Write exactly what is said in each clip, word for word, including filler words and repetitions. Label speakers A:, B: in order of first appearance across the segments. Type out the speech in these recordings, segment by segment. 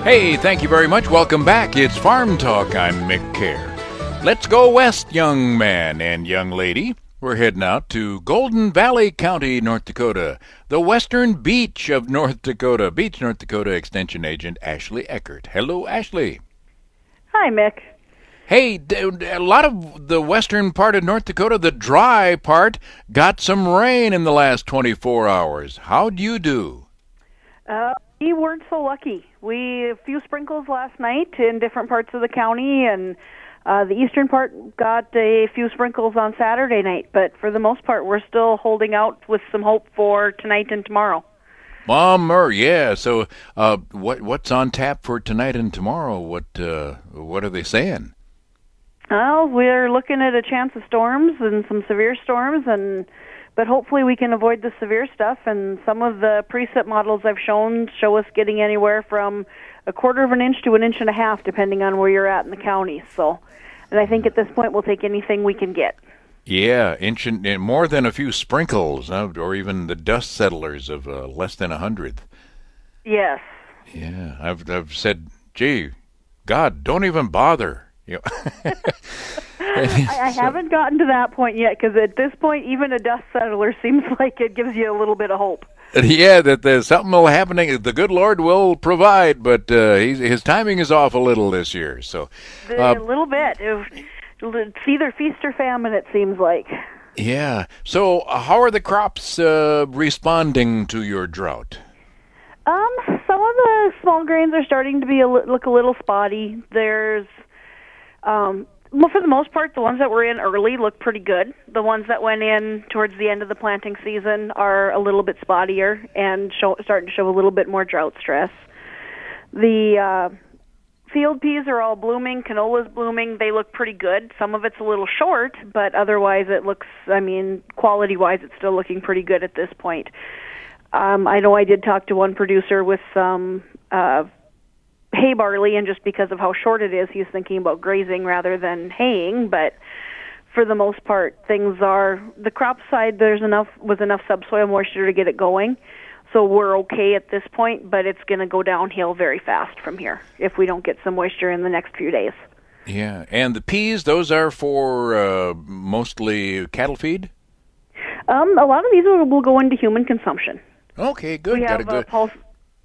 A: Hey, thank you very much. Welcome back. It's Farm Talk. I'm Mick Kerr. Let's go west, young man and young lady. We're heading out to Golden Valley County, North Dakota, the western beach of North Dakota. Beach, North Dakota Extension Agent Ashley Eckert. Hello, Ashley.
B: Hi, Mick.
A: Hey, a lot of the western part of North Dakota, the dry part, got some rain in the last twenty-four hours. How'd you do?
B: Uh, we weren't so lucky. We a few sprinkles last night in different parts of the county, and uh, the eastern part got a few sprinkles on Saturday night. But for the most part, we're still holding out with some hope for tonight and tomorrow.
A: Bummer, yeah. So, uh, what what's on tap for tonight and tomorrow? What uh, what are they saying?
B: Well, we're looking at a chance of storms and some severe storms, and but hopefully we can avoid the severe stuff. And some of the preset models I've shown show us getting anywhere from a quarter of an inch to an inch and a half, depending on where you're at in the county. So, and I think at this point we'll take anything we can get.
A: Yeah, inch and, and more than a few sprinkles, uh, or even the dust settlers of uh, less than a hundredth.
B: Yes.
A: Yeah, I've I've said, gee, God, don't even bother. You know?
B: I, I
A: so,
B: haven't gotten to that point yet, because at this point, even a dust settler seems like it gives you a little bit of hope.
A: Yeah, that there's something will happening. The good Lord will provide, but uh, he's, his timing is off a little this year. So uh,
B: a little bit. It's either feast or famine, it seems like.
A: Yeah. So uh, how are the crops uh, responding to your drought?
B: Um, some of the small grains are starting to be a, look a little spotty. There's Um, well, for the most part, the ones that were in early look pretty good. The ones that went in towards the end of the planting season are a little bit spottier and show, starting to show a little bit more drought stress. The uh, field peas are all blooming. Canola's blooming. They look pretty good. Some of it's a little short, but otherwise it looks, I mean, quality-wise, it's still looking pretty good at this point. Um, I know I did talk to one producer with some uh hay barley, and just because of how short it is, he's thinking about grazing rather than haying. But for the most part, things are, the crop side, there's enough, with enough subsoil moisture to get it going. So we're okay at this point, but it's going to go downhill very fast from here if we don't get some moisture in the next few days.
A: Yeah, and the peas, those are for uh, mostly cattle feed?
B: Um, a lot of these will, will go into human consumption.
A: Okay, good.
B: We
A: Got
B: have
A: a
B: a
A: good...
B: pulse.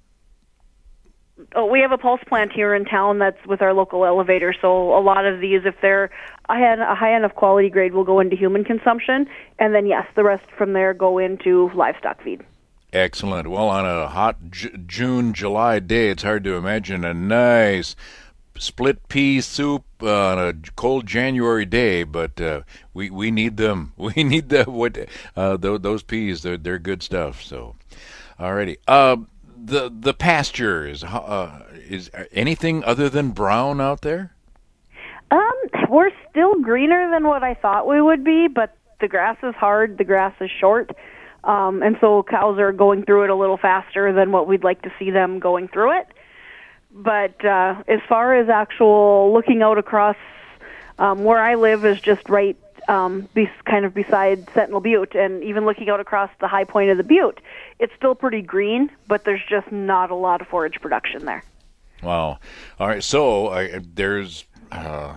B: Oh, we have a pulse plant here in town that's with our local elevator, so a lot of these, if they're a high, a high enough quality grade, will go into human consumption, and then, yes, the rest from there go into livestock feed.
A: Excellent. Well, on a hot J- June, July day, it's hard to imagine a nice split pea soup uh, on a cold January day, but uh, we we need them. We need the what uh, th- those peas. They're they're good stuff. So, alrighty. Uh, The the pastures, uh, is anything other than brown out there?
B: Um, we're still greener than what I thought we would be, but the grass is hard, the grass is short, um, and so cows are going through it a little faster than what we'd like to see them going through it. But uh, as far as actual looking out across, um, where I live is just right Um, be, kind of beside Sentinel Butte, and even looking out across the high point of the butte, it's still pretty green, but there's just not a lot of forage production there.
A: Wow. All right, so uh, there's uh,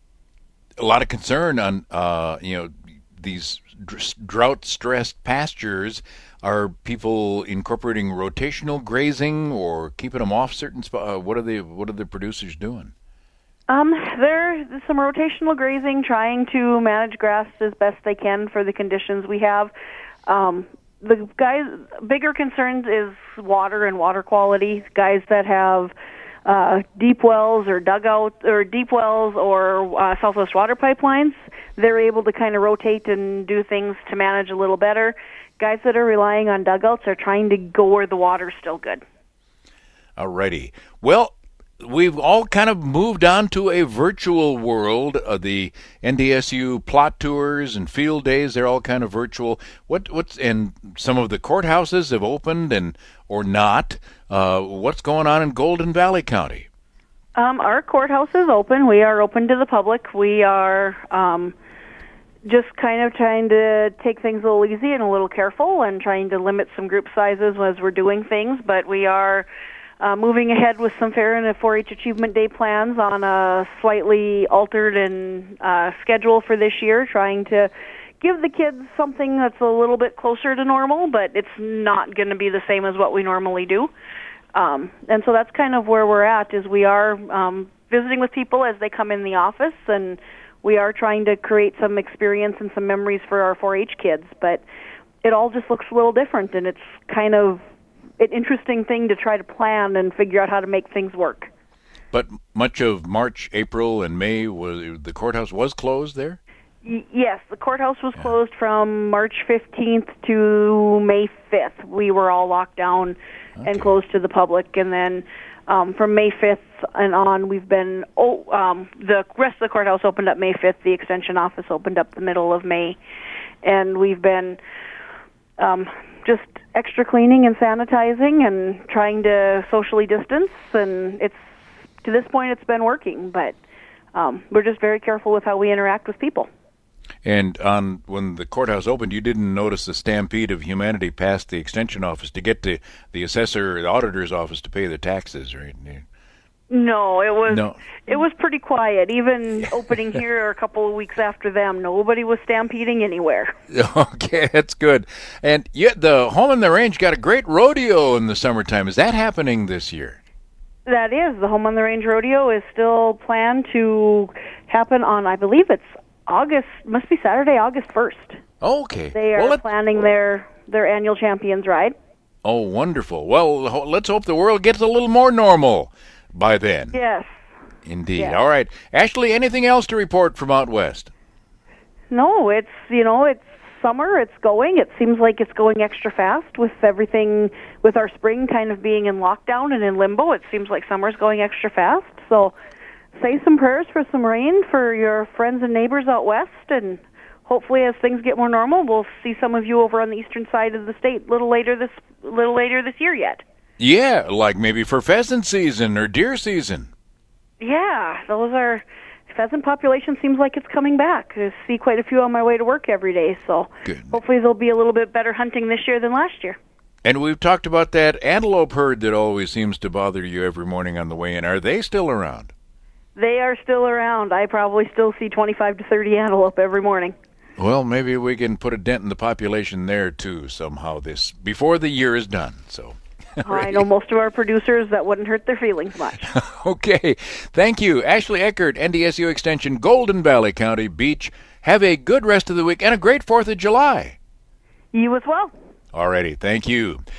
A: a lot of concern on, uh, you know, these drought-stressed pastures. Are people incorporating rotational grazing or keeping them off certain spots? Uh, what are they? What are the producers doing?
B: Um, there's some rotational grazing, trying to manage grass as best they can for the conditions we have. Um, the guys, bigger concerns is water and water quality. Guys that have uh, deep wells or dugout or deep wells or uh, Southwest water pipelines, they're able to kind of rotate and do things to manage a little better. Guys that are relying on dugouts are trying to go where the water's still good.
A: Alrighty. Well, we've all kind of moved on to a virtual world. Uh, the N D S U plot tours and field days, they're all kind of virtual. What what's and some of the courthouses have opened and or not. Uh, what's going on in Golden Valley County?
B: Um, our courthouse is open. We are open to the public. We are um, just kind of trying to take things a little easy and a little careful, and trying to limit some group sizes as we're doing things. But we are uh, moving ahead with some Fair and four H Achievement Day plans on a slightly altered and uh, schedule for this year, trying to give the kids something that's a little bit closer to normal, but it's not going to be the same as what we normally do. Um, and so that's kind of where we're at, is we are um, visiting with people as they come in the office, and we are trying to create some experience and some memories for our four H kids, but it all just looks a little different, and it's kind of an interesting thing to try to plan and figure out how to make things work.
A: But much of March, April, and May, was the courthouse was closed there?
B: Y- yes, the courthouse was yeah. closed from March fifteenth to May fifth. We were all locked down okay. and closed to the public, and then um, from May fifth and on, we've been, oh, um, the rest of the courthouse opened up May fifth, the extension office opened up the middle of May, and we've been um, just extra cleaning and sanitizing and trying to socially distance, and it's, to this point, it's been working, but um, we're just very careful with how we interact with people.
A: And on when the courthouse opened, you didn't notice the stampede of humanity past the extension office to get to the assessor or the auditor's office to pay the taxes, right?
B: No, it was
A: no.
B: it was pretty quiet. Even opening here a couple of weeks after them, nobody was stampeding anywhere.
A: Okay, that's good. And yet the Home on the Range got a great rodeo in the summertime. Is that happening this year?
B: That is. The Home on the Range rodeo is still planned to happen on, I believe it's August, must be Saturday, August first.
A: Okay.
B: They are
A: well, let...
B: planning their, their annual Champions Ride.
A: Oh, wonderful. Well, let's hope the world gets a little more normal by then.
B: Yes.
A: Indeed.
B: Yes.
A: All right. Ashley, anything else to report from out west?
B: No, it's, you know, it's summer, it's going. It seems like it's going extra fast with everything, with our spring kind of being in lockdown and in limbo. It seems like summer's going extra fast. So say some prayers for some rain for your friends and neighbors out west, and hopefully as things get more normal, we'll see some of you over on the eastern side of the state a little later this little later this year yet.
A: Yeah, like maybe for pheasant season or deer season.
B: Yeah, those are, pheasant population seems like it's coming back. I see quite a few on my way to work every day, so
A: Good.
B: Hopefully there'll be a little bit better hunting this year than last year.
A: And we've talked about that antelope herd that always seems to bother you every morning on the way in. Are they still around?
B: They are still around. I probably still see twenty-five to thirty antelope every morning.
A: Well, maybe we can put a dent in the population there, too, somehow, this before the year is done. So,
B: I know most of our producers, that wouldn't hurt their feelings much.
A: Okay. Thank you. Ashley Eckert, N D S U Extension, Golden Valley County Beach. Have a good rest of the week and a great fourth of July.
B: You as well.
A: All righty. Thank you.